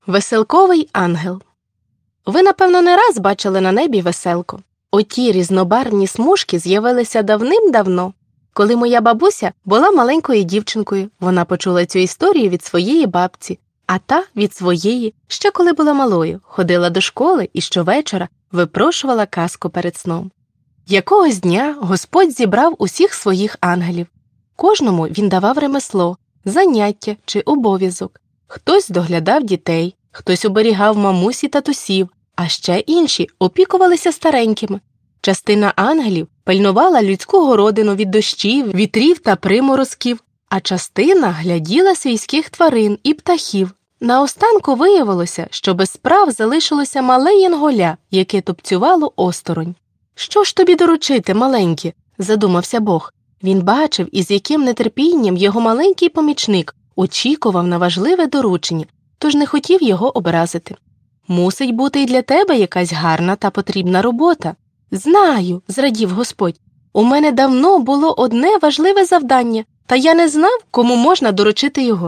Веселковий ангел. Ви, напевно, не раз бачили на небі веселку. Оті різнобарвні смужки з'явилися давним-давно. Коли моя бабуся була маленькою дівчинкою, вона почула цю історію від своєї бабці, а та від своєї, ще коли була малою, ходила до школи і щовечора випрошувала казку перед сном. Якогось дня Господь зібрав усіх своїх ангелів. Кожному він давав ремесло, заняття чи обов'язок. Хтось доглядав дітей, хтось оберігав мамусь і татусів, а ще інші опікувалися старенькими. Частина ангелів пильнувала людську городину від дощів, вітрів та приморозків, а частина гляділа свійських тварин і птахів. Наостанку виявилося, що без справ залишилося мале янголя, яке тупцювало осторонь. «Що ж тобі доручити, маленьке?» – задумався Бог. Він бачив, із яким нетерпінням його маленький помічник очікував на важливе доручення, тож не хотів його образити. «Мусить бути й для тебе якась гарна та потрібна робота». «Знаю», – зрадів Господь, – «у мене давно було одне важливе завдання, та я не знав, кому можна доручити його».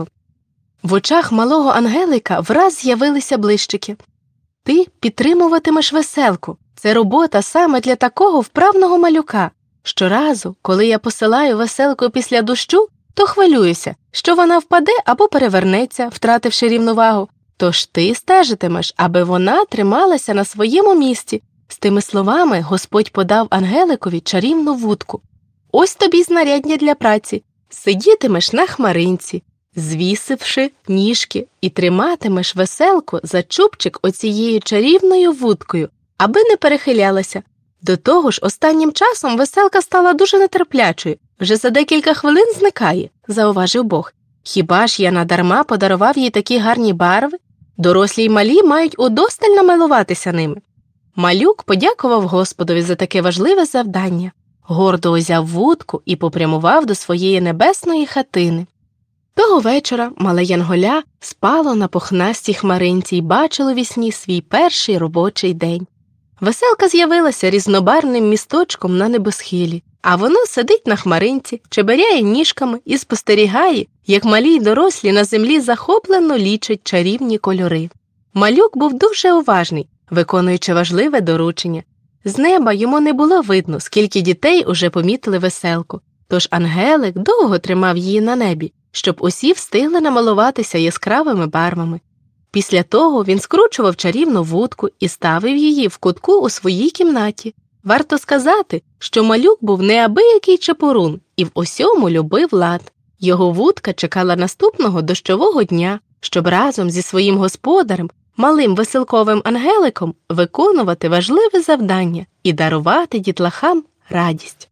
В очах малого ангелика враз з'явилися блищики. «Ти підтримуватимеш веселку. Це робота саме для такого вправного малюка. Щоразу, коли я посилаю веселку після дощу, то хвилююся, що вона впаде або перевернеться, втративши рівновагу. Тож ти стежитимеш, аби вона трималася на своєму місці». З тими словами Господь подав ангеликові чарівну вудку. «Ось тобі знаряддя для праці. Сидітимеш на хмаринці, звісивши ніжки, і триматимеш веселку за чубчик оцією чарівною вудкою, аби не перехилялася». До того ж, останнім часом веселка стала дуже нетерплячою. Вже за декілька хвилин зникає, зауважив Бог. Хіба ж я надарма подарував їй такі гарні барви? Дорослі й малі мають удосталь намилуватися ними. Малюк подякував Господові за таке важливе завдання, гордо узяв вудку і попрямував до своєї небесної хатини. Того вечора мале янголя спало на пухнастій хмаринці й бачило вісні свій перший робочий день. Веселка з'явилася різнобарвним місточком на небосхилі, а воно сидить на хмаринці, чеберяє ніжками і спостерігає, як малі й дорослі на землі захоплено лічать чарівні кольори. Малюк був дуже уважний, виконуючи важливе доручення. З неба йому не було видно, скільки дітей уже помітили веселку, тож ангелик довго тримав її на небі, щоб усі встигли намалуватися яскравими барвами. Після того він скручував чарівну вудку і ставив її в кутку у своїй кімнаті. Варто сказати, що малюк був неабиякий чепурун і в усьому любив лад. Його вудка чекала наступного дощового дня, щоб разом зі своїм господарем, малим веселковим ангеликом, виконувати важливе завдання і дарувати дітлахам радість.